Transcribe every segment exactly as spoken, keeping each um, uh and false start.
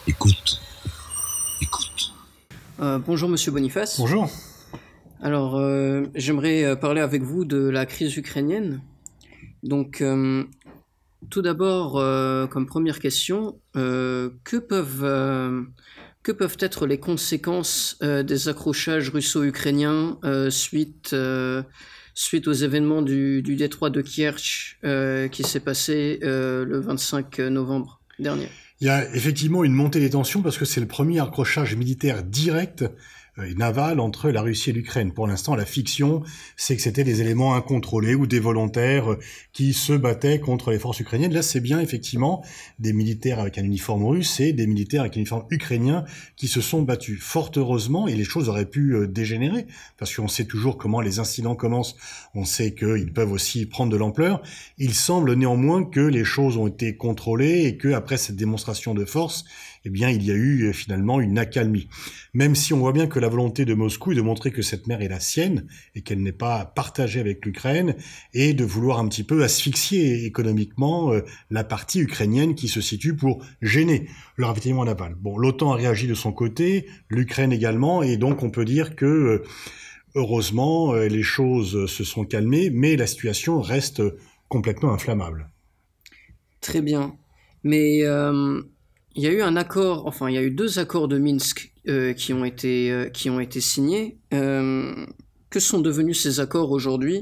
Écoute. Écoute. Euh, bonjour Monsieur Boniface. Bonjour. Alors, euh, j'aimerais parler avec vous de la crise ukrainienne. Donc, euh, tout d'abord, euh, comme première question, euh, que peuvent, euh, que peuvent être les conséquences euh, des accrochages russo-ukrainiens euh, suite, euh, suite aux événements du, du détroit de Kerch euh, qui s'est passé euh, le vingt-cinq novembre dernier? Il y a effectivement une montée des tensions parce que c'est le premier accrochage militaire direct et naval entre la Russie et l'Ukraine. Pour l'instant, la fiction, c'est que c'était des éléments incontrôlés ou des volontaires qui se battaient contre les forces ukrainiennes. Là, c'est bien effectivement des militaires avec un uniforme russe et des militaires avec un uniforme ukrainien qui se sont battus. Fort heureusement, et les choses auraient pu dégénérer, parce qu'on sait toujours comment les incidents commencent, on sait qu'ils peuvent aussi prendre de l'ampleur. Il semble néanmoins que les choses ont été contrôlées et qu'après cette démonstration de force, eh bien, il y a eu finalement une accalmie. Même si on voit bien que la volonté de Moscou est de montrer que cette mer est la sienne et qu'elle n'est pas partagée avec l'Ukraine et de vouloir un petit peu asphyxier économiquement euh, la partie ukrainienne qui se situe pour gêner le ravitaillement naval. Bon, l'OTAN a réagi de son côté, l'Ukraine également, et donc on peut dire que euh, heureusement euh, les choses se sont calmées, mais la situation reste complètement inflammable. Très bien. Mais... Euh... Il y a eu un accord, enfin il y a eu deux accords de Minsk euh, qui ont été euh, qui ont été signés. Euh, que sont devenus ces accords aujourd'hui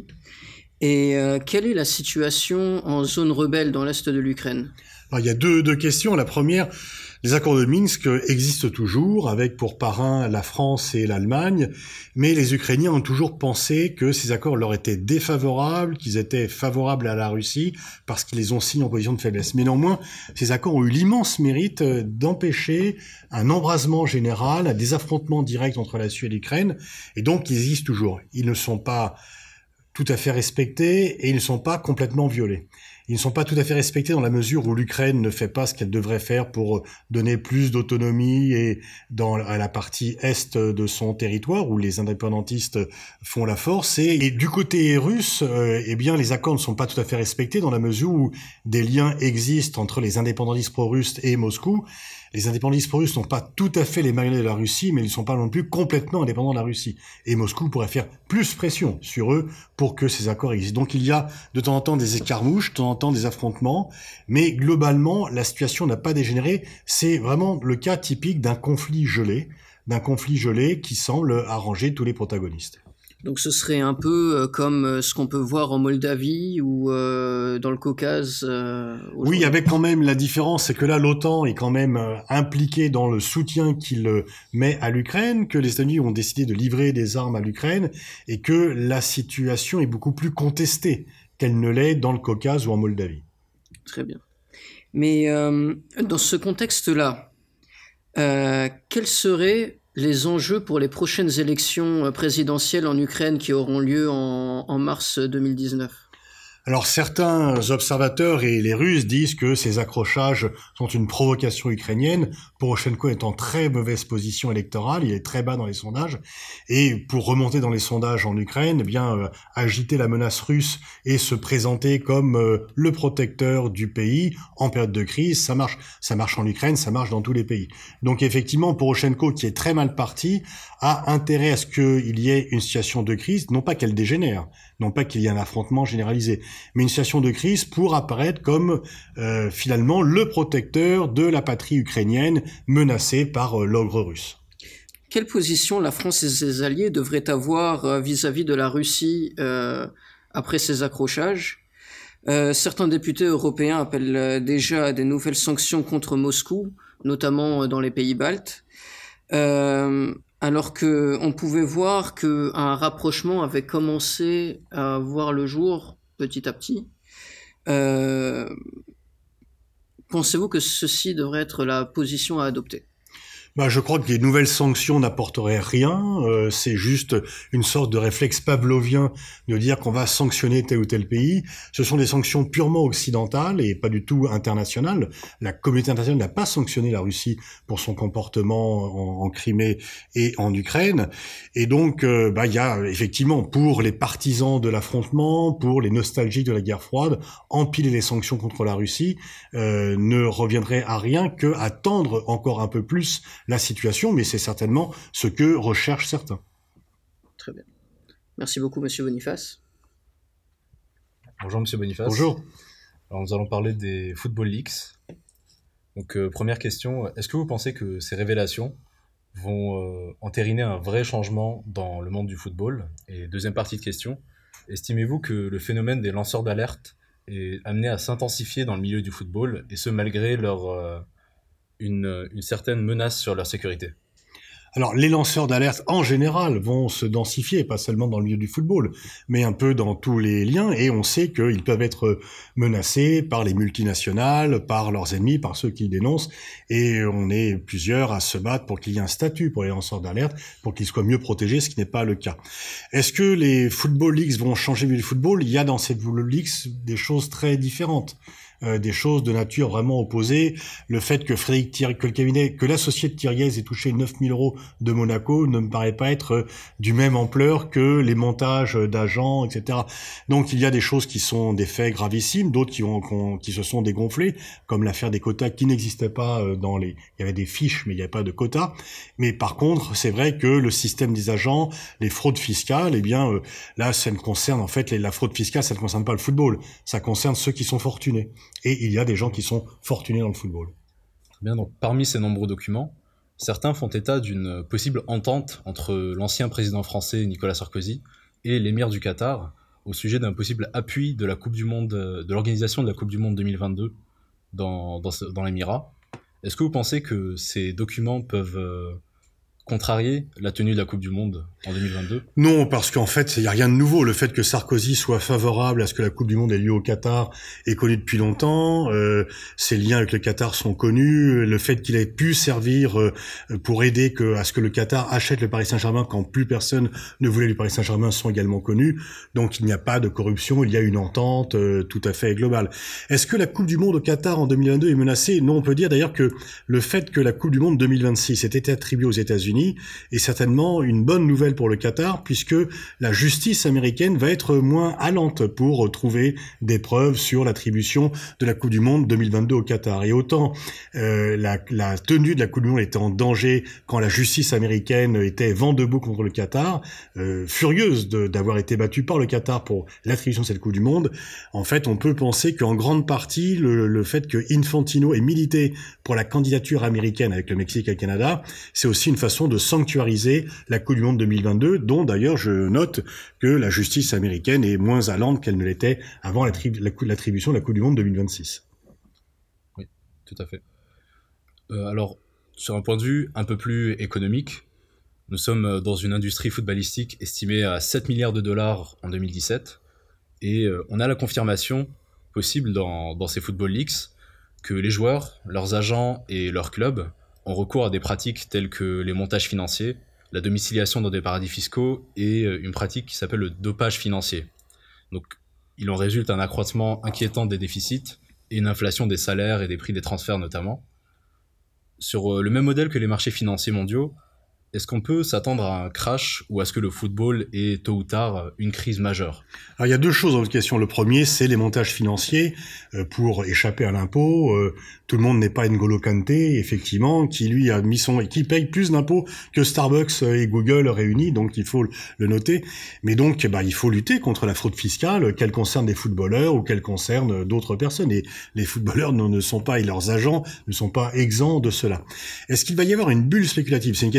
et euh, quelle est la situation en zone rebelle dans l'est de l'Ukraine? Alors, il y a deux, deux questions. La première, les accords de Minsk existent toujours, avec pour parrain la France et l'Allemagne, mais les Ukrainiens ont toujours pensé que ces accords leur étaient défavorables, qu'ils étaient favorables à la Russie, parce qu'ils les ont signés en position de faiblesse. Mais néanmoins, ces accords ont eu l'immense mérite d'empêcher un embrasement général, des affrontements directs entre la Russie et l'Ukraine, et donc ils existent toujours. Ils ne sont pas tout à fait respectés et ils ne sont pas complètement violés. Ils ne sont pas tout à fait respectés dans la mesure où l'Ukraine ne fait pas ce qu'elle devrait faire pour donner plus d'autonomie et dans à la partie est de son territoire où les indépendantistes font la force. Et, et du côté russe, euh, eh bien les accords ne sont pas tout à fait respectés dans la mesure où des liens existent entre les indépendantistes pro-russes et Moscou. Les indépendantistes pro-russes n'ont pas tout à fait les marionnettes de la Russie, mais ils ne sont pas non plus complètement indépendants de la Russie. Et Moscou pourrait faire plus pression sur eux pour que ces accords existent. Donc il y a de temps en temps des escarmouches, de temps en temps des affrontements, mais globalement, la situation n'a pas dégénéré. C'est vraiment le cas typique d'un conflit gelé, d'un conflit gelé qui semble arranger tous les protagonistes. Donc ce serait un peu comme ce qu'on peut voir en Moldavie ou euh, dans le Caucase euh, Oui, avec quand même la différence, c'est que là, l'OTAN est quand même euh, impliquée dans le soutien qu'il euh, met à l'Ukraine, que les États-Unis ont décidé de livrer des armes à l'Ukraine, et que la situation est beaucoup plus contestée qu'elle ne l'est dans le Caucase ou en Moldavie. Très bien. Mais euh, dans ce contexte-là, euh, quels seraient les enjeux pour les prochaines élections présidentielles en Ukraine qui auront lieu en, en mars deux mille dix-neuf? Alors certains observateurs et les Russes disent que ces accrochages sont une provocation ukrainienne. Poroshenko est en très mauvaise position électorale, il est très bas dans les sondages, et pour remonter dans les sondages en Ukraine, eh bien euh, agiter la menace russe et se présenter comme euh, le protecteur du pays en période de crise, ça marche. Ça marche en Ukraine, ça marche dans tous les pays. Donc effectivement, Poroshenko, qui est très mal parti, a intérêt à ce qu'il y ait une situation de crise, non pas qu'elle dégénère, non pas qu'il y ait un affrontement généralisé, mais une situation de crise pour apparaître comme euh, finalement le protecteur de la patrie ukrainienne menacée par euh, l'ogre russe. Quelle position la France et ses alliés devraient avoir euh, vis-à-vis de la Russie euh, après ces accrochages? euh, Certains députés européens appellent déjà à des nouvelles sanctions contre Moscou, notamment dans les pays baltes. Euh, alors qu'on pouvait voir qu'un rapprochement avait commencé à voir le jour petit à petit. Euh, pensez-vous que ceci devrait être la position à adopter? Bah, je crois que les nouvelles sanctions n'apporteraient rien. Euh, c'est juste une sorte de réflexe pavlovien de dire qu'on va sanctionner tel ou tel pays. Ce sont des sanctions purement occidentales et pas du tout internationales. La communauté internationale n'a pas sanctionné la Russie pour son comportement en, en Crimée et en Ukraine. Et donc, euh, bah, il y a effectivement, pour les partisans de l'affrontement, pour les nostalgiques de la guerre froide, empiler les sanctions contre la Russie euh, ne reviendrait à rien que à tendre encore un peu plus la situation, mais c'est certainement ce que recherchent certains. Très bien. Merci beaucoup, Monsieur Boniface. Bonjour, Monsieur Boniface. Bonjour. Alors, nous allons parler des Football Leaks. Donc, euh, première question, est-ce que vous pensez que ces révélations vont euh, entériner un vrai changement dans le monde du football? Et deuxième partie de question, estimez-vous que le phénomène des lanceurs d'alerte est amené à s'intensifier dans le milieu du football, et ce malgré leur... Euh, Une, une certaine menace sur leur sécurité? Alors, les lanceurs d'alerte, en général, vont se densifier, pas seulement dans le milieu du football, mais un peu dans tous les liens, et on sait qu'ils peuvent être menacés par les multinationales, par leurs ennemis, par ceux qui les dénoncent, et on est plusieurs à se battre pour qu'il y ait un statut pour les lanceurs d'alerte, pour qu'ils soient mieux protégés, ce qui n'est pas le cas. Est-ce que les Football Leaks vont changer le milieu du football? Il y a dans ces Football Leaks des choses très différentes. Euh, des choses de nature vraiment opposée. Le fait que Frédéric Thiriez, que le cabinet, que l'associé de Thiriez ait touché neuf mille euros de Monaco ne me paraît pas être euh, du même ampleur que les montages d'agents, et cetera. Donc il y a des choses qui sont des faits gravissimes, d'autres qui ont, qui, ont, qui se sont dégonflés, comme l'affaire des quotas qui n'existaient pas euh, dans les... Il y avait des fiches, mais il n'y avait pas de quotas. Mais par contre, c'est vrai que le système des agents, les fraudes fiscales, eh bien euh, là, ça ne concerne en fait les, la fraude fiscale, ça ne concerne pas le football, ça concerne ceux qui sont fortunés. Et il y a des gens qui sont fortunés dans le football. Bien, donc parmi ces nombreux documents, certains font état d'une possible entente entre l'ancien président français Nicolas Sarkozy et l'émir du Qatar au sujet d'un possible appui de la Coupe du Monde, de l'organisation de la Coupe du Monde deux mille vingt-deux dans, dans, dans l'Émirat. Est-ce que vous pensez que ces documents peuvent euh, contrarier la tenue de la Coupe du Monde en deux mille vingt-deux? Non, parce qu'en fait, il n'y a rien de nouveau. Le fait que Sarkozy soit favorable à ce que la Coupe du Monde ait lieu au Qatar est connu depuis longtemps. Euh, ses liens avec le Qatar sont connus. Le fait qu'il ait pu servir euh, pour aider que, à ce que le Qatar achète le Paris Saint-Germain quand plus personne ne voulait du Paris Saint-Germain sont également connus. Donc, il n'y a pas de corruption. Il y a une entente euh, tout à fait globale. Est-ce que la Coupe du Monde au Qatar en deux mille vingt-deux est menacée? Non, on peut dire d'ailleurs que le fait que la Coupe du Monde deux mille vingt-six ait été attribuée aux États-Unis est certainement une bonne nouvelle pour le Qatar, puisque la justice américaine va être moins allante pour trouver des preuves sur l'attribution de la Coupe du Monde deux mille vingt-deux au Qatar. Et autant euh, la, la tenue de la Coupe du Monde était en danger quand la justice américaine était vent debout contre le Qatar, euh, furieuse de, d'avoir été battue par le Qatar pour l'attribution de cette Coupe du Monde, en fait on peut penser qu'en grande partie le, le fait que Infantino ait milité pour la candidature américaine avec le Mexique et le Canada, c'est aussi une façon de sanctuariser la Coupe du Monde deux mille vingt-deux, dont d'ailleurs je note que la justice américaine est moins allante qu'elle ne l'était avant l'attribution de la Coupe du Monde deux mille vingt-six. Oui, tout à fait. Euh, alors, sur un point de vue un peu plus économique, nous sommes dans une industrie footballistique estimée à sept milliards de dollars en deux mille dix-sept, et euh, on a la confirmation possible dans, dans ces Football Leaks que les joueurs, leurs agents et leurs clubs ont recours à des pratiques telles que les montages financiers, la domiciliation dans des paradis fiscaux et une pratique qui s'appelle le dopage financier. Donc, il en résulte un accroissement inquiétant des déficits et une inflation des salaires et des prix des transferts notamment. Sur le même modèle que les marchés financiers mondiaux, est-ce qu'on peut s'attendre à un crash ou à ce que le football ait tôt ou tard une crise majeure? Alors, il y a deux choses dans votre question. Le premier, c'est les montages financiers euh, pour échapper à l'impôt. Euh, tout le monde n'est pas N'Golo Kanté, effectivement, qui lui a mis son, qui paye plus d'impôts que Starbucks et Google réunis, donc il faut le noter. Mais donc, bah, il faut lutter contre la fraude fiscale, qu'elle concerne des footballeurs ou qu'elle concerne d'autres personnes. Et les footballeurs ne, ne sont pas, et leurs agents ne sont pas exempts de cela. Est-ce qu'il va y avoir une bulle spéculative? C'est une question différente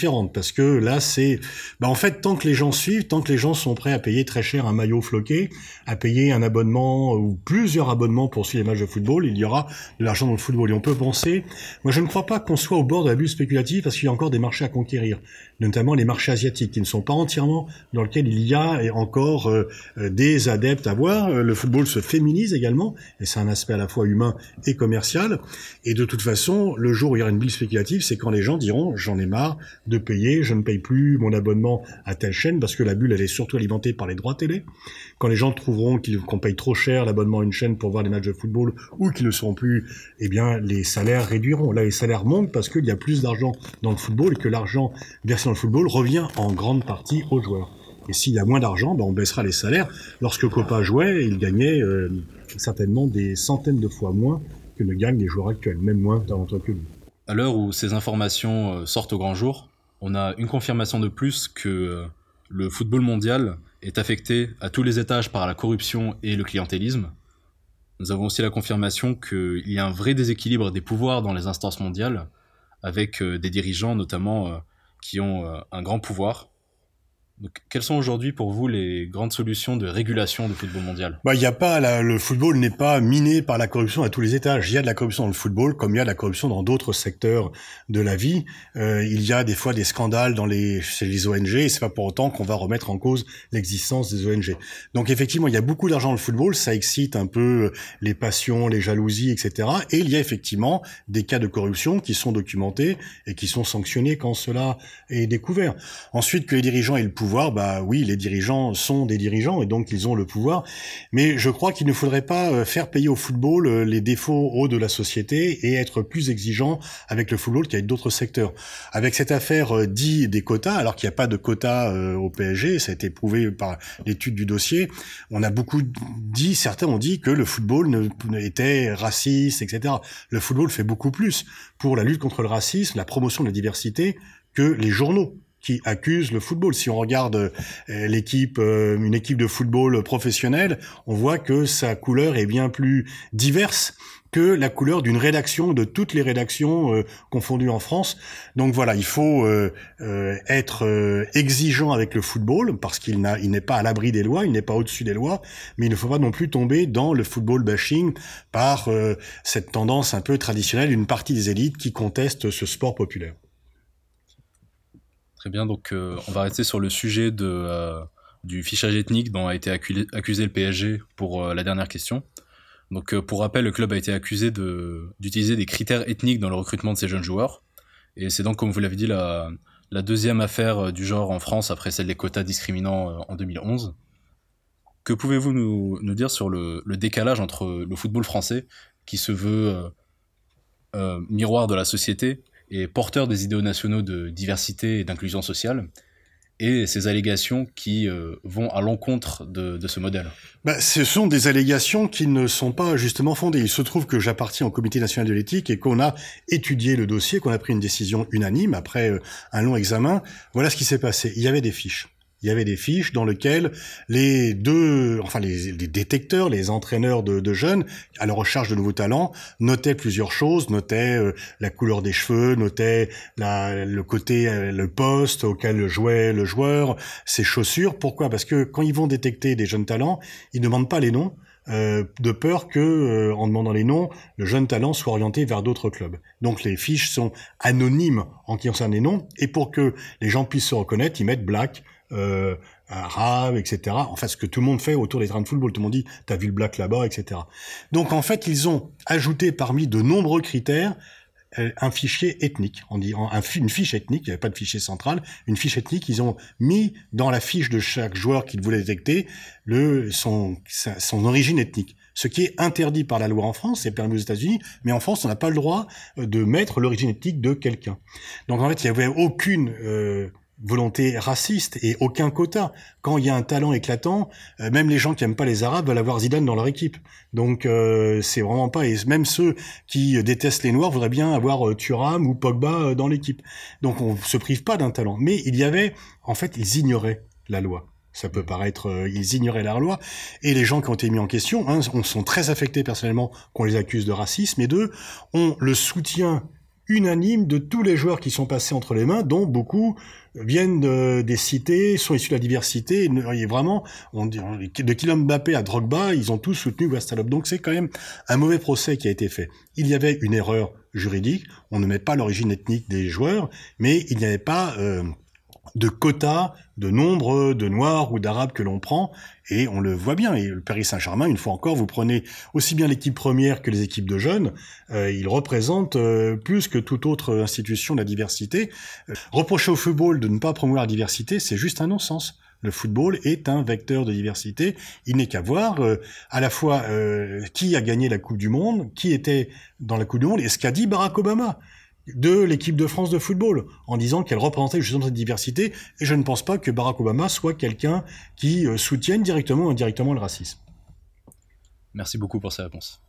différente, parce que là, c'est, bah, en fait, tant que les gens suivent, tant que les gens sont prêts à payer très cher un maillot floqué, à payer un abonnement ou plusieurs abonnements pour suivre les matchs de football, il y aura de l'argent dans le football. Et on peut penser, moi, je ne crois pas qu'on soit au bord de la bulle spéculative, parce qu'il y a encore des marchés à conquérir, notamment les marchés asiatiques, qui ne sont pas entièrement dans lesquels il y a encore euh, des adeptes à voir. Le football se féminise également, et c'est un aspect à la fois humain et commercial. Et de toute façon, le jour où il y aura une bulle spéculative, c'est quand les gens diront « j'en ai marre de payer, je ne paye plus mon abonnement à telle chaîne », parce que la bulle, elle est surtout alimentée par les droits télé. Quand les gens trouveront qu'ils, qu'on paye trop cher l'abonnement à une chaîne pour voir les matchs de football, ou qu'ils ne seront plus, eh bien, les salaires réduiront. Là, les salaires montent parce qu'il y a plus d'argent dans le football, et que l'argent versé dans le football revient en grande partie aux joueurs. Et s'il y a moins d'argent, ben on baissera les salaires. Lorsque Copa jouait, il gagnait euh, certainement des centaines de fois moins que ne gagnent les joueurs actuels, même moins talentueux que lui. À l'heure où ces informations sortent au grand jour, on a une confirmation de plus que le football mondial est affecté à tous les étages par la corruption et le clientélisme. Nous avons aussi la confirmation qu'il y a un vrai déséquilibre des pouvoirs dans les instances mondiales, avec des dirigeants notamment qui ont un grand pouvoir. Donc, quelles sont aujourd'hui pour vous les grandes solutions de régulation du football mondial ? Bah, il y a pas la, le football n'est pas miné par la corruption à tous les étages. Il y a de la corruption dans le football, comme il y a de la corruption dans d'autres secteurs de la vie. Euh, il y a des fois des scandales dans les chez les O N G, et c'est pas pour autant qu'on va remettre en cause l'existence des O N G. Donc effectivement, il y a beaucoup d'argent dans le football, ça excite un peu les passions, les jalousies, et cetera. Et il y a effectivement des cas de corruption qui sont documentés et qui sont sanctionnés quand cela est découvert. Ensuite, que les dirigeants aient le pouvoir, bah oui, les dirigeants sont des dirigeants et donc ils ont le pouvoir. Mais je crois qu'il ne faudrait pas faire payer au football les défauts hauts de la société et être plus exigeant avec le football qu'avec d'autres secteurs. Avec cette affaire dit des quotas, alors qu'il n'y a pas de quotas au P S G, ça a été prouvé par l'étude du dossier, on a beaucoup dit, certains ont dit que le football ne, était raciste, et cetera. Le football fait beaucoup plus pour la lutte contre le racisme, la promotion de la diversité que les journaux qui accusent le football. Si on regarde euh, l'équipe, euh, une équipe de football professionnelle, on voit que sa couleur est bien plus diverse que la couleur d'une rédaction, de toutes les rédactions euh, confondues en France. Donc voilà, il faut euh, euh, être euh, exigeant avec le football, parce qu'il n'a, il n'est pas à l'abri des lois, il n'est pas au-dessus des lois, mais il ne faut pas non plus tomber dans le football bashing par euh, cette tendance un peu traditionnelle d'une partie des élites qui contestent ce sport populaire. Très bien, donc euh, on va rester sur le sujet de, euh, du fichage ethnique dont a été accusé, accusé le P S G pour euh, la dernière question. Donc euh, pour rappel, le club a été accusé de, d'utiliser des critères ethniques dans le recrutement de ses jeunes joueurs. Et c'est donc, comme vous l'avez dit, la, la deuxième affaire du genre en France après celle des quotas discriminants euh, en deux mille onze. Que pouvez-vous nous, nous dire sur le, le décalage entre le football français, qui se veut euh, euh, miroir de la société, et porteur des idéaux nationaux de diversité et d'inclusion sociale, et ces allégations qui euh, vont à l'encontre de, de ce modèle. Bah, ce sont des allégations qui ne sont pas justement fondées. Il se trouve que j'appartiens au Comité national de l'éthique et qu'on a étudié le dossier, qu'on a pris une décision unanime après euh, un long examen. Voilà ce qui s'est passé. Il y avait des fiches. Il y avait des fiches dans lesquelles les deux, enfin les, les détecteurs, les entraîneurs de, de jeunes, à la recherche de nouveaux talents, notaient plusieurs choses, notaient euh, la couleur des cheveux, notaient la, le côté, euh, le poste auquel jouait le joueur, ses chaussures. Pourquoi ? Parce que quand ils vont détecter des jeunes talents, ils ne demandent pas les noms, euh, de peur que, euh, en demandant les noms, le jeune talent soit orienté vers d'autres clubs. Donc les fiches sont anonymes en ce qui concerne les noms, et pour que les gens puissent se reconnaître, ils mettent black, Euh, arabe, et cetera. Enfin, ce que tout le monde fait autour des terrains de football. Tout le monde dit, t'as vu le black là-bas, et cetera. Donc, en fait, ils ont ajouté parmi de nombreux critères euh, un fichier ethnique. On dit un, une fiche ethnique. Il n'y avait pas de fichier central. Une fiche ethnique. Ils ont mis dans la fiche de chaque joueur qu'ils voulaient détecter le son son origine ethnique. Ce qui est interdit par la loi en France, c'est permis aux États-Unis, mais en France, on n'a pas le droit de mettre l'origine ethnique de quelqu'un. Donc, en fait, il n'y avait aucune euh, volonté raciste et aucun quota. Quand il y a un talent éclatant, euh, même les gens qui aiment pas les Arabes veulent avoir Zidane dans leur équipe. Donc euh, c'est vraiment pas, et même ceux qui détestent les Noirs voudraient bien avoir euh, Thuram ou Pogba euh, dans l'équipe. Donc on se prive pas d'un talent. Mais il y avait, en fait, ils ignoraient la loi. Ça peut paraître, euh, ils ignoraient la loi. Et les gens qui ont été mis en question, hein, sont très affectés personnellement qu'on les accuse de racisme, et d'eux ont le soutien unanime de tous les joueurs qui sont passés entre les mains, dont beaucoup viennent de, des cités, sont issus de la diversité, et vraiment, on dit, de Kylian Mbappé à Drogba, ils ont tous soutenu Westalop. Donc c'est quand même un mauvais procès qui a été fait. Il y avait une erreur juridique, on ne met pas l'origine ethnique des joueurs, mais il n'y avait pas euh, de quota, de nombre de Noirs ou d'Arabes que l'on prend, et on le voit bien. Et le Paris Saint-Germain, une fois encore, vous prenez aussi bien l'équipe première que les équipes de jeunes, euh, ils représentent euh, plus que toute autre institution la diversité. Euh, reprocher au football de ne pas promouvoir la diversité, c'est juste un non-sens. Le football est un vecteur de diversité. Il n'est qu'à voir euh, à la fois euh, qui a gagné la Coupe du Monde, qui était dans la Coupe du Monde, et ce qu'a dit Barack Obama de l'équipe de France de football, en disant qu'elle représentait justement cette diversité, et je ne pense pas que Barack Obama soit quelqu'un qui euh, soutienne directement ou indirectement le racisme. Merci beaucoup pour ces réponses.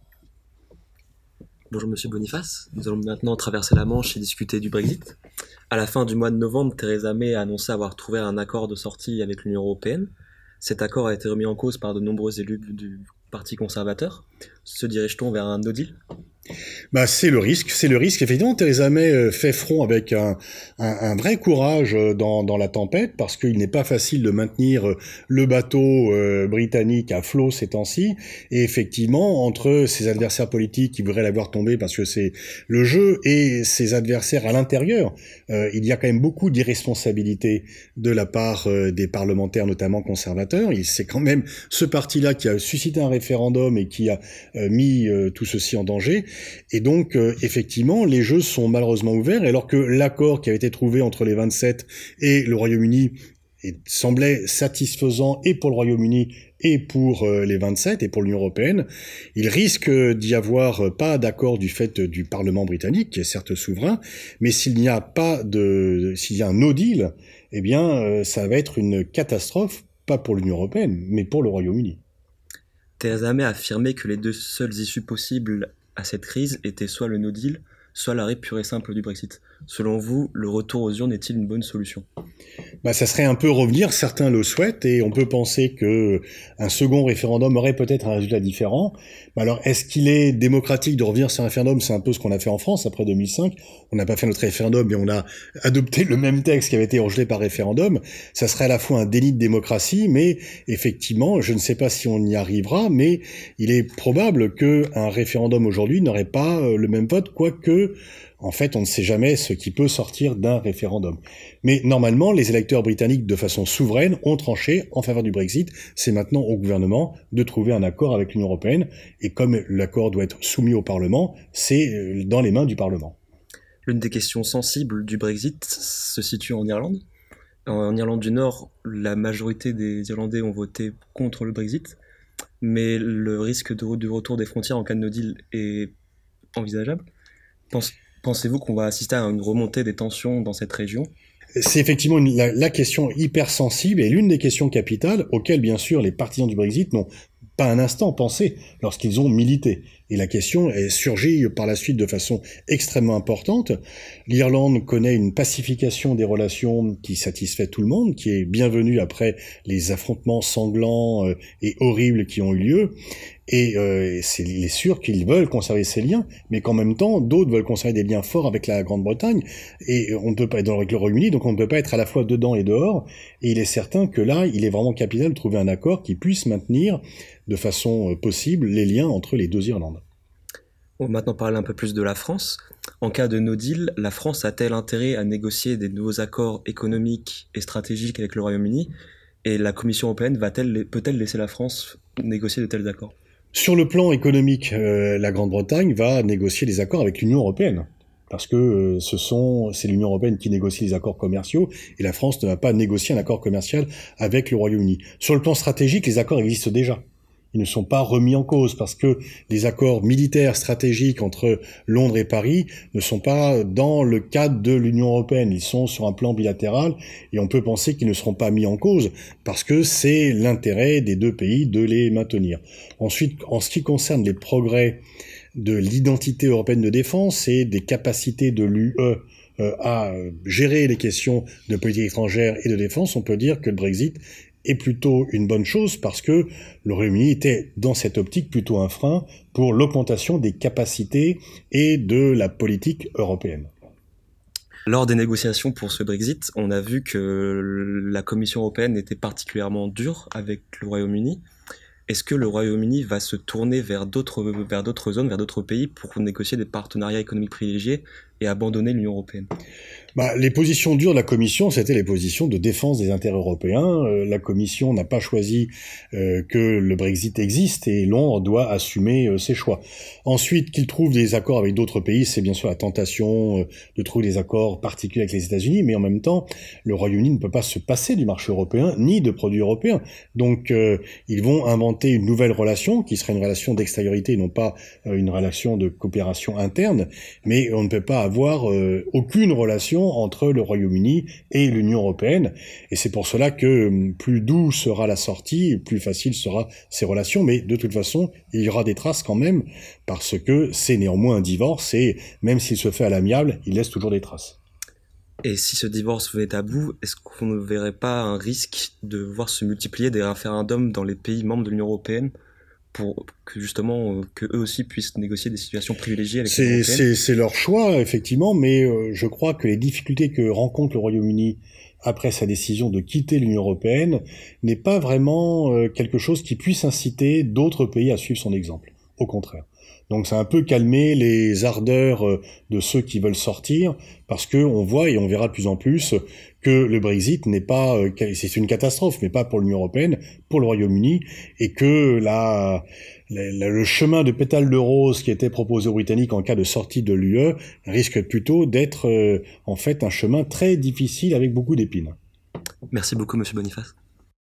Bonjour Monsieur Boniface, nous allons maintenant traverser la Manche et discuter du Brexit. À la fin du mois de novembre, Theresa May a annoncé avoir trouvé un accord de sortie avec l'Union européenne. Cet accord a été remis en cause par de nombreux élus du Parti conservateur. Se dirige-t-on vers un no deal ? Bah, c'est le risque, c'est le risque. Effectivement, Theresa May fait front avec un, un, un vrai courage dans, dans la tempête, parce qu'il n'est pas facile de maintenir le bateau euh, britannique à flot ces temps-ci. Et effectivement, entre ses adversaires politiques qui voudraient la voir tomber parce que c'est le jeu, et ses adversaires à l'intérieur, euh, il y a quand même beaucoup d'irresponsabilité de la part euh, des parlementaires, notamment conservateurs. Il c'est quand même ce parti-là qui a suscité un référendum et qui a euh, mis euh, tout ceci en danger. Et donc, euh, effectivement, les jeux sont malheureusement ouverts, alors que l'accord qui avait été trouvé entre les vingt-sept et le Royaume-Uni et semblait satisfaisant et pour le Royaume-Uni et pour euh, les vingt-sept et pour l'Union européenne, il risque d'y avoir pas d'accord du fait du Parlement britannique, qui est certes souverain, mais s'il n'y a pas de, s'il y a un no deal, eh bien, euh, ça va être une catastrophe, pas pour l'Union européenne, mais pour le Royaume-Uni. Theresa May a affirmé que les deux seules issues possibles à cette crise étaient soit le no deal, soit l'arrêt pur et simple du Brexit. Selon vous, le retour aux urnes est-il une bonne solution ? Bah, ça serait un peu revenir, certains le souhaitent, et on peut penser que un second référendum aurait peut-être un résultat différent. Mais alors, est-ce qu'il est démocratique de revenir sur un référendum ? C'est un peu ce qu'on a fait en France après deux mille cinq. On n'a pas fait notre référendum, mais on a adopté le même texte qui avait été rejeté par référendum. Ça serait à la fois un déni de démocratie, mais effectivement, je ne sais pas si on y arrivera, mais il est probable qu'un référendum aujourd'hui n'aurait pas le même vote, quoique en fait, on ne sait jamais ce qui peut sortir d'un référendum. Mais normalement, les électeurs britanniques, de façon souveraine, ont tranché en faveur du Brexit. C'est maintenant au gouvernement de trouver un accord avec l'Union européenne. Et comme l'accord doit être soumis au Parlement, c'est dans les mains du Parlement. L'une des questions sensibles du Brexit se situe en Irlande. En Irlande du Nord, la majorité des Irlandais ont voté contre le Brexit, mais le risque de, de retour des frontières en cas de no deal est envisageable. Pense, Pensez-vous qu'on va assister à une remontée des tensions dans cette région ? C'est effectivement une, la, la question hyper sensible et l'une des questions capitales auxquelles, bien sûr, les partisans du Brexit n'ont pas un instant pensé lorsqu'ils ont milité. Et la question est surgie par la suite de façon extrêmement importante. L'Irlande connaît une pacification des relations qui satisfait tout le monde, qui est bienvenue après les affrontements sanglants euh, et horribles qui ont eu lieu. Et euh, c'est, il est sûr qu'ils veulent conserver ces liens, mais qu'en même temps, d'autres veulent conserver des liens forts avec la Grande-Bretagne. Et on ne peut pas être avec le Royaume-Uni, donc on ne peut pas être à la fois dedans et dehors. Et il est certain que là, il est vraiment capital de trouver un accord qui puisse maintenir de façon possible les liens entre les deux Irlandes. On va maintenant parler un peu plus de la France. En cas de no deal, la France a-t-elle intérêt à négocier des nouveaux accords économiques et stratégiques avec le Royaume-Uni ? Et la Commission européenne va-t-elle, peut-elle laisser la France négocier de tels accords ? Sur le plan économique, euh, la Grande-Bretagne va négocier des accords avec l'Union européenne. Parce que euh, ce sont, c'est l'Union européenne qui négocie les accords commerciaux, et la France ne va pas négocier un accord commercial avec le Royaume-Uni. Sur le plan stratégique, les accords existent déjà. Ils ne sont pas remis en cause parce que les accords militaires stratégiques entre Londres et Paris ne sont pas dans le cadre de l'Union européenne. Ils sont sur un plan bilatéral et on peut penser qu'ils ne seront pas mis en cause parce que c'est l'intérêt des deux pays de les maintenir. Ensuite, en ce qui concerne les progrès de l'identité européenne de défense et des capacités de l'U E à gérer les questions de politique étrangère et de défense, on peut dire que le Brexit est plutôt une bonne chose parce que le Royaume-Uni était dans cette optique plutôt un frein pour l'augmentation des capacités et de la politique européenne. Lors des négociations pour ce Brexit, on a vu que la Commission européenne était particulièrement dure avec le Royaume-Uni. Est-ce que le Royaume-Uni va se tourner vers d'autres, vers d'autres zones, vers d'autres pays pour négocier des partenariats économiques privilégiés et abandonner l'Union européenne ? Bah, les positions dures de la Commission, c'était les positions de défense des intérêts européens. Euh, la Commission n'a pas choisi euh, que le Brexit existe et Londres doit assumer euh, ses choix. Ensuite, qu'il trouve des accords avec d'autres pays, c'est bien sûr la tentation euh, de trouver des accords particuliers avec les États-Unis, mais en même temps, le Royaume-Uni ne peut pas se passer du marché européen ni de produits européens. Donc, euh, ils vont inventer une nouvelle relation qui serait une relation d'extériorité, non pas euh, une relation de coopération interne, mais on ne peut pas avoir euh, aucune relation entre le Royaume-Uni et l'Union européenne, et c'est pour cela que plus doux sera la sortie, plus facile sera ces relations, mais de toute façon, il y aura des traces quand même, parce que c'est néanmoins un divorce, et même s'il se fait à l'amiable, il laisse toujours des traces. Et si ce divorce venait à bout, est-ce qu'on ne verrait pas un risque de voir se multiplier des référendums dans les pays membres de l'Union européenne pour que justement euh, que eux aussi puissent négocier des situations privilégiées avec l'Union C'est, européenne ? c'est, c'est leur choix, effectivement, mais euh, je crois que les difficultés que rencontre le Royaume-Uni après sa décision de quitter l'Union européenne n'est pas vraiment euh, quelque chose qui puisse inciter d'autres pays à suivre son exemple. Au contraire. Donc ça a un peu calmé les ardeurs euh, de ceux qui veulent sortir, parce que on voit et on verra de plus en plus que le Brexit n'est pas, euh, c'est une catastrophe, mais pas pour l'Union européenne, pour le Royaume-Uni, et que la, la, le chemin de pétale de rose qui était proposé aux Britanniques en cas de sortie de l'U E risque plutôt d'être euh, en fait un chemin très difficile avec beaucoup d'épines. Merci beaucoup, Monsieur Boniface.